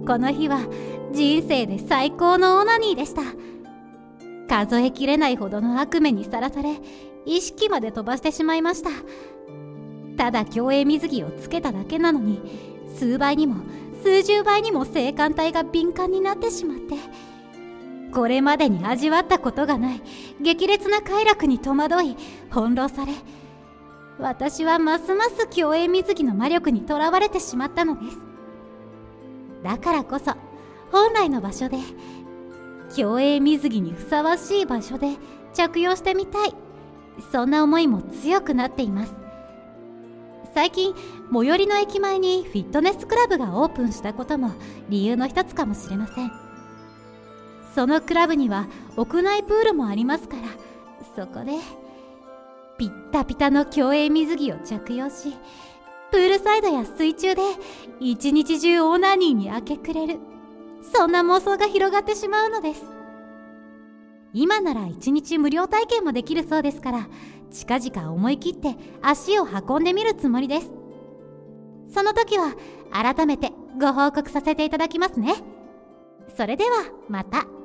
この日は人生で最高のオナニーでした。数えきれないほどの悪夢にさらされ、意識まで飛ばしてしまいました。ただ競泳水着をつけただけなのに、数倍にも数十倍にも性感帯が敏感になってしまって、これまでに味わったことがない激烈な快楽に戸惑い翻弄され、私はますます競泳水着の魔力にとらわれてしまったのです。だからこそ本来の場所で、競泳水着にふさわしい場所で着用してみたい、そんな思いも強くなっています。最近最寄りの駅前にフィットネスクラブがオープンしたことも理由の一つかもしれません。そのクラブには屋内プールもありますから、そこでピッタピタの競泳水着を着用し、プールサイドや水中で一日中オナニーに明け暮れる、そんな妄想が広がってしまうのです。今なら1日無料体験もできるそうですから、近々思い切って足を運んでみるつもりです。その時は改めてご報告させていただきますね。それではまた。